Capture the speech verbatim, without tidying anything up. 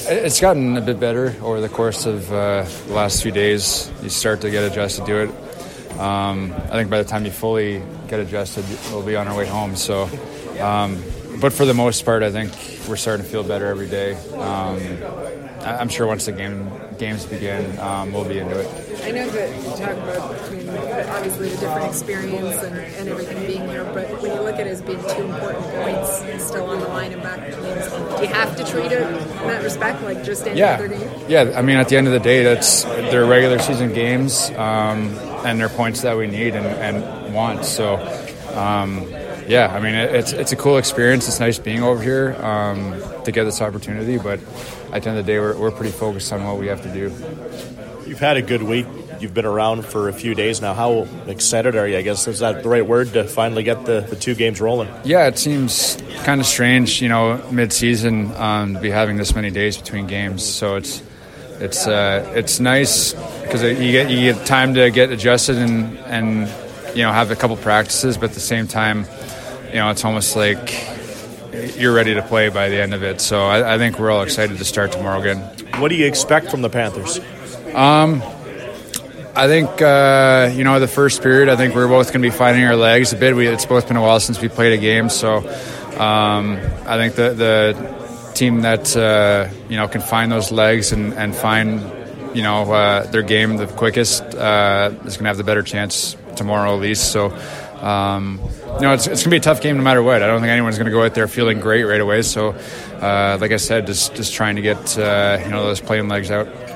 It's gotten a bit better over the course of uh, the last few days. You start to get adjusted to it. Um, I think by the time you fully get adjusted, we'll be on our way home. So, um, but for the most part, I think we're starting to feel better every day. Um, I'm sure once the game games begin, um, we'll be into it. I know that you talk about, I mean, obviously the different experience and, and everything being there, but when you look at it as being two important points still on the line in back games, do you have to treat it in that respect, like just any yeah. other game? Yeah, I mean, at the end of the day, that's they're regular season games, um, and they're points that we need and, and want. So, um, yeah, I mean, it, it's it's a cool experience. It's nice being over here um, to get this opportunity, but at the end of the day, we're, we're pretty focused on what we have to do. You've had a good week. You've been around for a few days now. How excited are you, I guess? Is that the right word to finally get the, the two games rolling? Yeah, it seems kind of strange, you know, mid-season um, to be having this many days between games. So it's it's uh, it's nice because you get you get time to get adjusted and, and you know, have a couple practices, but at the same time, you know, it's almost like you're ready to play by the end of it. So I, I think we're all excited to start tomorrow again. What do you expect from the Panthers? Um, I think, uh, you know, the first period, I think we're both going to be finding our legs a bit. We, it's both been a while since we played a game. So um, I think the, the team that, uh, you know, can find those legs and, and find, you know, uh, their game the quickest uh, is going to have the better chance tomorrow at least. So, um, you know, it's, it's going to be a tough game no matter what. I don't think anyone's going to go out there feeling great right away. So, uh, like I said, just just trying to get, uh, you know, those playing legs out.